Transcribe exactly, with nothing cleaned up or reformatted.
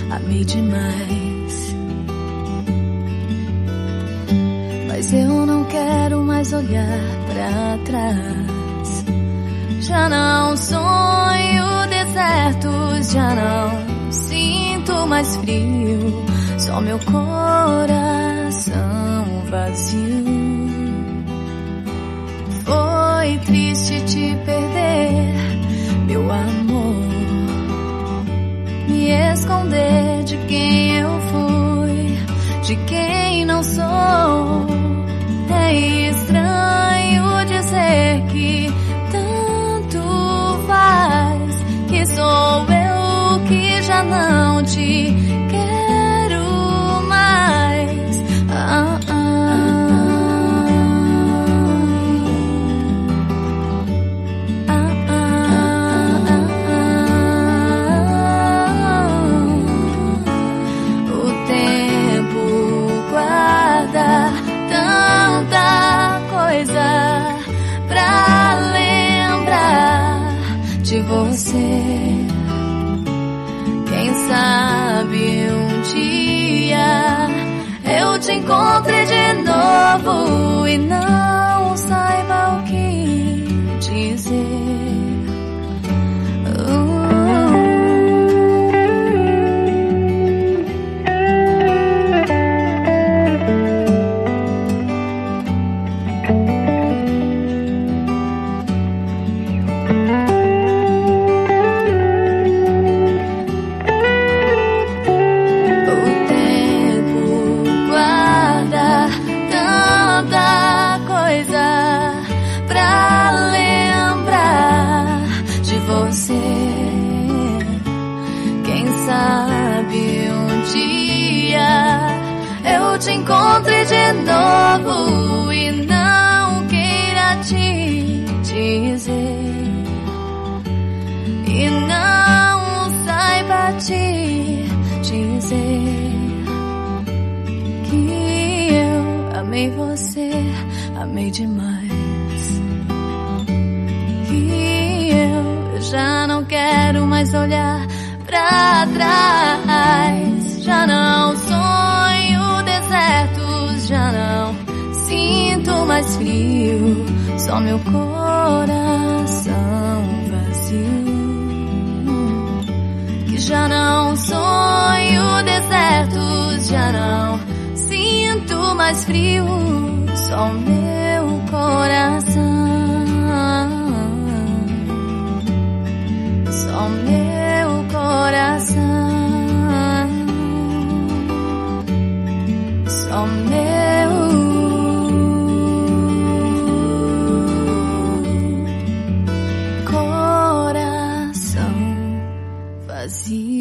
amei demais. Mas eu não quero mais olhar pra trás. Já não sonho desertos, já não sinto mais frio, só meu coração vazio. Foi triste te perder, meu amor, me esconder de quem eu fui, de quem não sou. É estranho dizer que tanto faz, que sou eu que já não te quero mais. Ah, ah, ah, ah, ah. O tempo guarda tanta coisa pra lembrar de você. Quem sabe um dia eu te encontre de novo e não saiba o que dizer. Quem sabe um dia eu te encontre de novo e não queira te dizer, e não saiba te dizer que eu amei você, amei demais, que eu já não quero mais olhar pra trás. Já não sonho desertos, já não sinto mais frio, só meu coração vazio. Que já não sonho desertos, já não sinto mais frio, só meu coração. Só meu coração, só meu coração vazio.